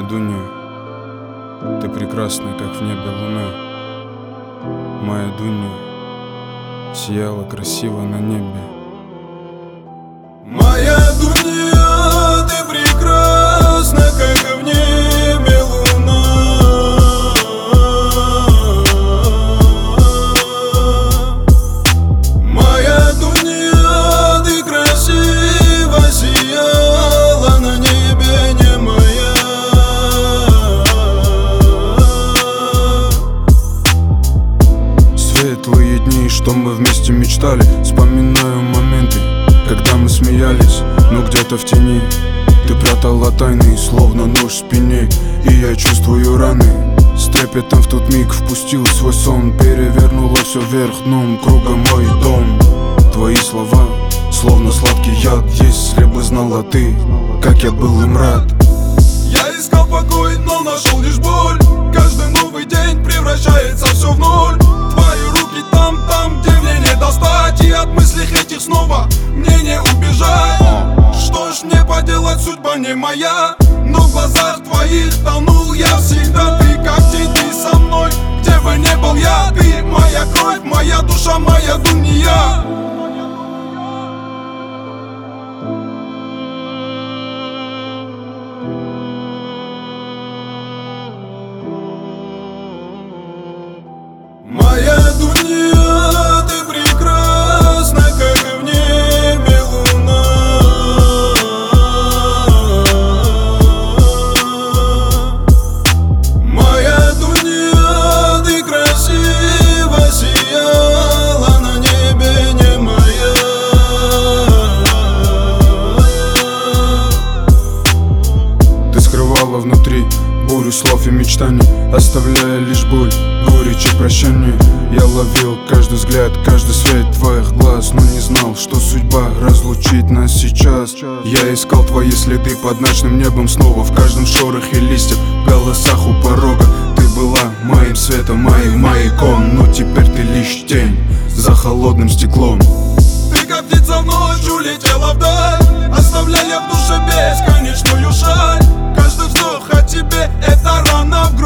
Дуня, ты прекрасна, как в небе луна. Моя Дуня сияла красиво на небе. Моя Дуня, ты прекрасна, как в небе луна. Моя Дуня, ты красиво сияла на небе, не моя. Светлые дни, что мы вместе мечтали. Вспоминаю моменты, когда мы смеялись, но где-то в тени ты прятала тайны, словно нож в спине. И я чувствую раны, с трепетом в тот миг впустил свой сон. Перевернуло все вверх дном, кругом мой дом. Твои слова, словно сладкий яд. Если бы знала ты, как я был им рад. Я искал покой, но нашел лишь боль. Каждый новый день превращается все в ноль. Твои руки там, где мне не достать. И от мыслей этих снова мне не убежать. Что ж мне поделать, судьба не моя. Но в глазах твоих тонул я всегда. Ты как тень, ты со мной, где бы не был я. Ты моя кровь, моя душа, моя Дуня. Моя Дуня, ты прекрасна, как в небе луна. Моя Дуня, ты красиво сияла на небе, не моя. Ты скрывала внутри бурю слов и мечтаний, оставляя лишь боль, горечь и прощание. Я ловил каждый взгляд, каждый свет твоих глаз, но не знал, что судьба разлучит нас сейчас. Я искал твои следы под ночным небом снова, в каждом шорохе листьев, в голосах у порога. Ты была моим светом, моим маяком, но теперь ты лишь тень за холодным стеклом. Ты как птица в ночь улетела вдаль, оставляя в душе бесконечную шаль. Каждый вздох о тебе — это рана в